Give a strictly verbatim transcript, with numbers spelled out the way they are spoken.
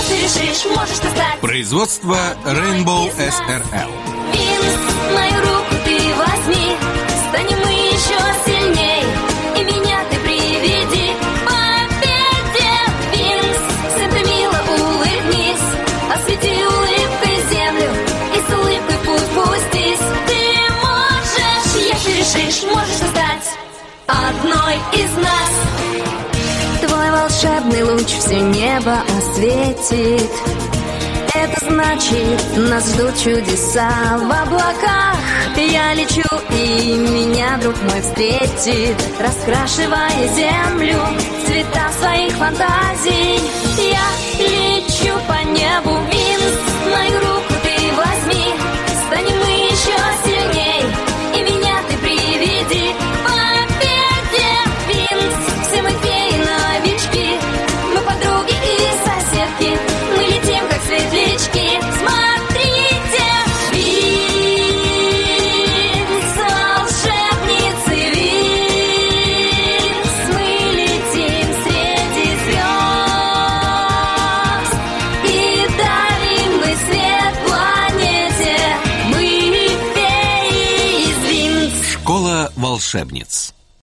Если решишь, можешь ты стать. Производство Rainbow эс эр эл. Винкс, мою руку ты возьми, станем мы еще сильней, и меня ты приведи к победе. Винкс, всем ты мило улыбнись, освети улыбкой землю и с улыбкой в путь пустись. Ты можешь, если решишь, можешь ты стать одной из нас. Твой волшебный луч все небо осветит. Это значит, нас ждут чудеса в облаках. Я лечу, и меня друг мой встретит, раскрашивая землю в цвета своих фантазий. Я лечу по небу. Винкс, мою руку ты возьми, станем мы еще сильней, и меня ты приведи к победе. Винкс, все мы феи-новички, мы подруги и соседки, мы летим как светлячки. Смотрите, Винкс, волшебницы Винкс, мы летим среди звезд и дарим мы свет планете. Мы феи из Винкс. Школа волшебниц.